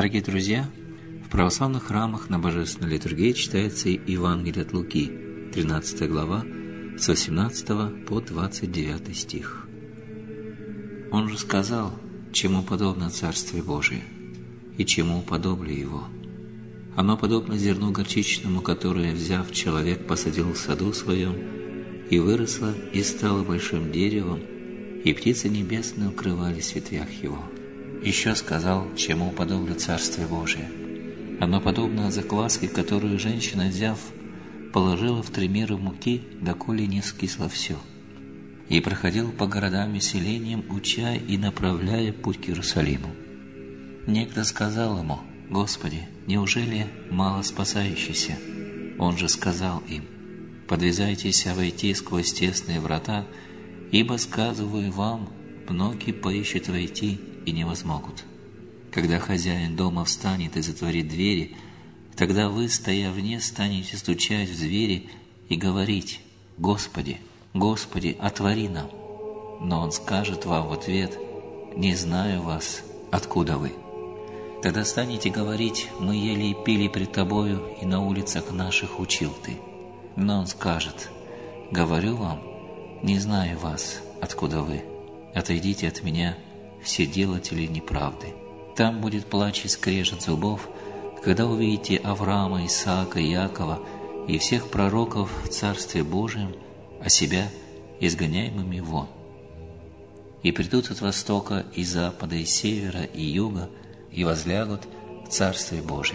Дорогие друзья, в православных храмах на Божественной литургии читается Евангелие от Луки, 13 глава, с 18 по 29 стих. Он же сказал, чему подобно Царствие Божие, и чему уподоблю его. Оно подобно зерну горчичному, которое, взяв, человек посадил в саду своем, и выросло, и стало большим деревом, и птицы небесные укрывались в ветвях его. Еще сказал, чему уподоблю Царствие Божие. Оно подобно закваске, которую женщина, взяв, положила в 3 меры муки, доколе не скисло все. И проходил по городам и селениям, уча и направляя путь к Иерусалиму. Некто сказал ему: «Господи, неужели мало спасающийся?» Он же сказал им: «Подвязайтесь войти сквозь тесные врата, ибо, сказываю вам, многие поищут войти и не возмогут. Когда хозяин дома встанет и затворит двери, тогда вы, стоя вне, станете стучать в двери и говорить: Господи, Господи, отвори нам. Но он скажет вам в ответ: не знаю вас, откуда вы. Тогда станете говорить: мы ели и пили пред тобою, и на улицах наших учил ты. Но он скажет: говорю вам, не знаю вас, откуда вы. Отойдите от меня, все делатели неправды. Там будет плач и скрежет зубов, когда увидите Авраама, Исаака, Иакова и всех пророков в Царстве Божьем, а себя изгоняемыми вон. И придут от востока, и запада, и севера, и юга, и возлягут в Царстве Божьем».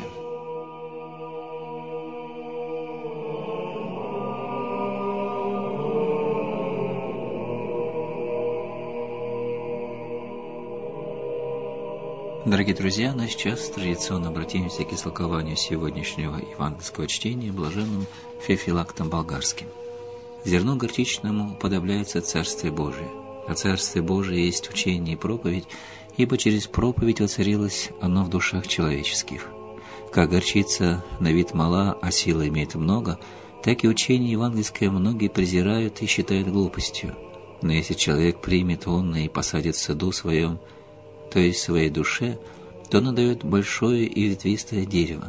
Дорогие друзья, но сейчас традиционно обратимся к истолкованию сегодняшнего евангельского чтения блаженным Феофилактом Болгарским. Зерну горчичному уподобляется Царствие Божие, а Царствие Божие есть учение и проповедь, ибо через проповедь воцарилось оно в душах человеческих. Как горчица на вид мала, а сила имеет много, так и учение евангельское многие презирают и считают глупостью. Но если человек примет онное и посадит в саду своем, то есть в своей душе, то оно дает большое и ветвистое дерево.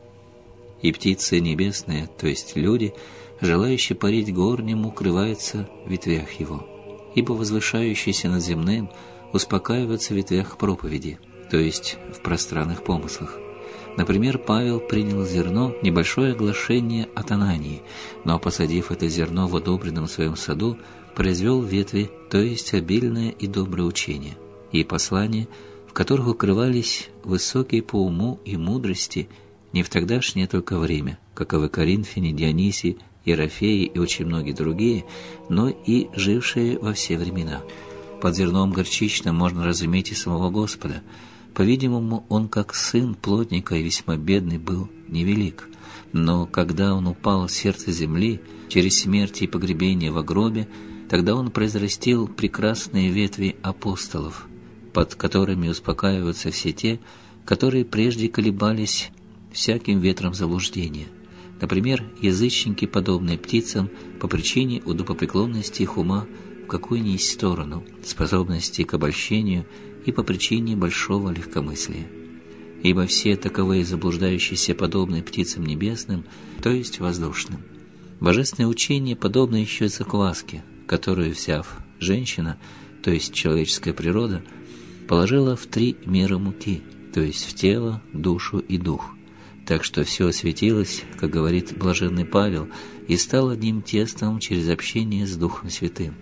И птицы небесные, то есть люди, желающие парить горним, укрываются в ветвях его, ибо возвышающиеся над земным успокаиваются в ветвях проповеди, то есть в пространных помыслах. Например, Павел принял зерно, небольшое оглашение от Анании, но, посадив это зерно в одобренном своем саду, произвел ветви, то есть обильное и доброе учение, и послания, в которых укрывались высокие по уму и мудрости не в тогдашнее только время, каковы Коринфяне, Дионисий, Ерофеи и очень многие другие, но и жившие во все времена. Под зерном горчичным можно разуметь и самого Господа. По-видимому, он, как сын плотника и весьма бедный, был невелик. Но когда он упал в сердце земли, через смерть и погребение во гробе, тогда он произрастил прекрасные ветви апостолов, под которыми успокаиваются все те, которые прежде колебались всяким ветром заблуждения. Например, язычники, подобные птицам, по причине удобопреклонности их ума в какую ни есть сторону, способности к обольщению и по причине большого легкомыслия. Ибо все таковые заблуждающиеся подобны птицам небесным, то есть воздушным. Божественное учение подобно еще закваске, которую, взяв, женщина, то есть человеческая природа, положила в 3 меры муки, то есть в тело, душу и дух, так что все осветилось, как говорит блаженный Павел, и стало одним тестом через общение с Духом Святым.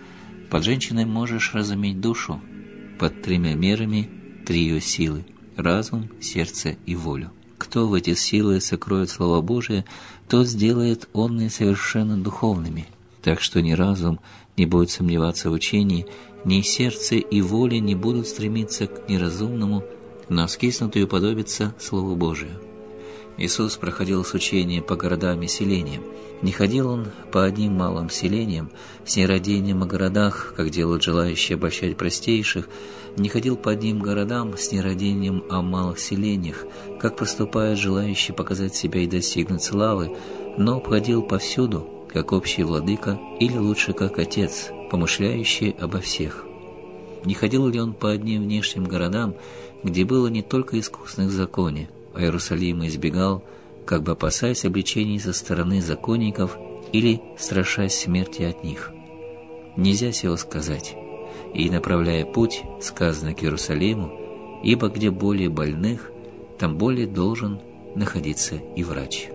Под женщиной можешь разуметь душу, под 3 мерами 3 ее силы – разум, сердце и волю. Кто в эти силы сокроет Слово Божие, тот сделает онные совершенно духовными, так что ни разум не будет сомневаться в учении, ни сердце и воля не будут стремиться к неразумному, но скиснутую уподобиться Слову Божию. Иисус проходил с учением по городам и селениям. Не ходил он по одним малым селениям, с нерадением о городах, как делают желающие обольщать простейших, не ходил по одним городам с нерадением о малых селениях, как поступают желающие показать себя и достигнуть славы, но обходил повсюду, как общий владыка или лучше как отец, помышляющий обо всех. Не ходил ли он по одним внешним городам, где было не только искусных в законе, а Иерусалима избегал, как бы опасаясь обличений со стороны законников или страшась смерти от них? Нельзя сего сказать. И, направляя путь, сказано к Иерусалиму, ибо где более больных, там более должен находиться и врач.